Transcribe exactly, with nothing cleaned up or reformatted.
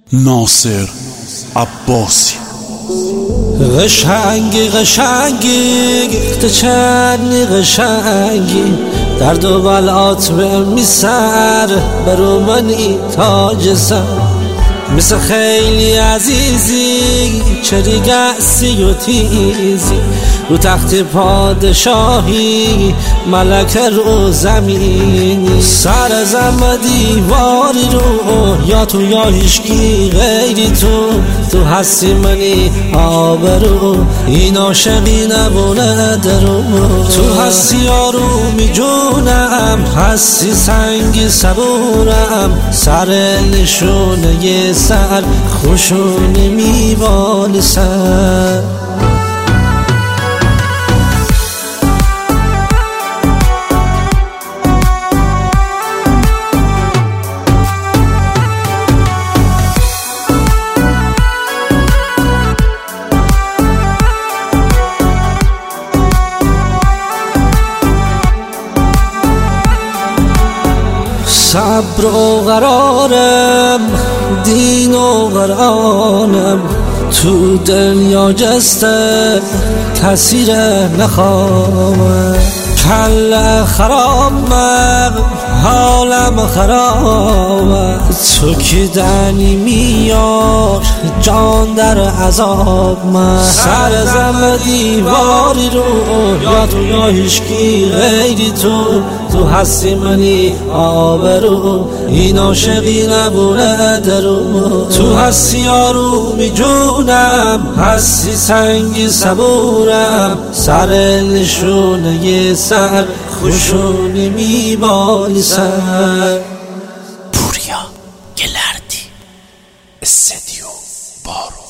ناصر عباسی. قشنگی قشنگی تو چندی قشنگی، درد و بلات به میسر برو منی تاج سر، مثل خیلی عزیزی چری گسی و تیزی، رو تخت پادشاهی ملک رو زمینی، سر زم دیواری رو یا تو یا هیشکی غیری تو، تو هستی منی آبرو این عاشقی نبونه درو، تو هستی آرومی جونم هستی سنگی صبورم، سر نشونه ی سر خوشونی میبال سر. صبر و قرارم دین و قرآنم، تو دنیا جسته تاثیر نخواهم، کل خرامم حالم خرامم، تو که دنی میار جان در عذاب من، سر زم دیواری رو یا تو یا هیشکی غیری تو، تو هستی منی آبرو این عاشقی نبونه درو، تو هستی آرومی جونم هستی سنگی صبورم، سر نشونه ی سر خوشونی میبالی سر. پوریا گلردی استدیو بارو.